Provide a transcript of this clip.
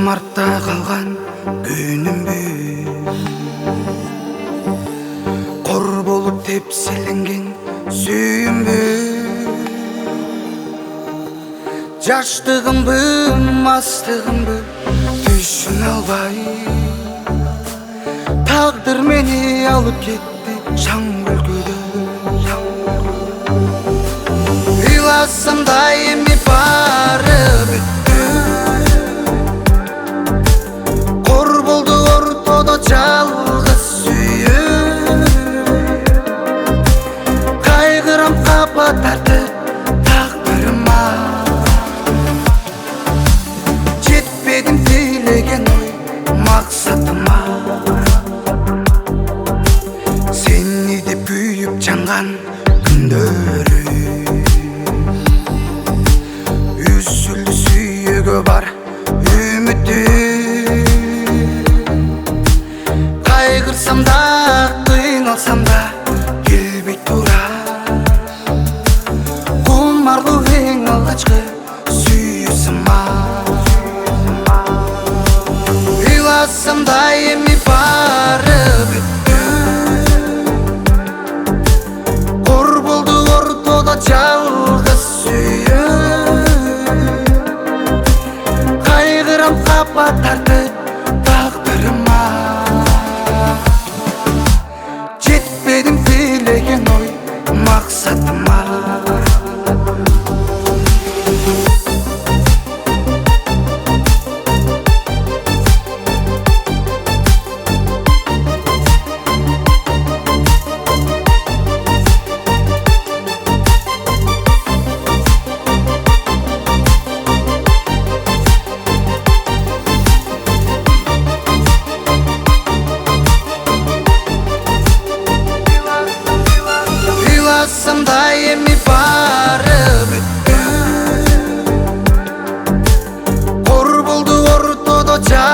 артта қалған күнімбе, қор болып тепселенген сүйімбе, жаштығымбы, мастығымбы түсін албай, тағдыр мені алып кетті шаң өлкөдө. Ыйласам да эми бары бүттү, қор болду ортодо жалгыз сүйүү, кайгырам капа тартып тагдырыма, жетпедим тилеген ой максатыма. Сени деп күйүп жанган күндөрү, үзүлдү сүйүүгө бар үмүтү, кайгырсам да кыйналсам да келбей тура, кумарлуу эң алгачкы сүйүүсүма. Ыйласам да эми бары бүттү, қор болду ортодо жалгыз сүйүү, кайгырам капа тартып тагдырыма, жетпедим тилеген ой максатыма. Ыйласам да эми бары бүттү, қор болду ортодо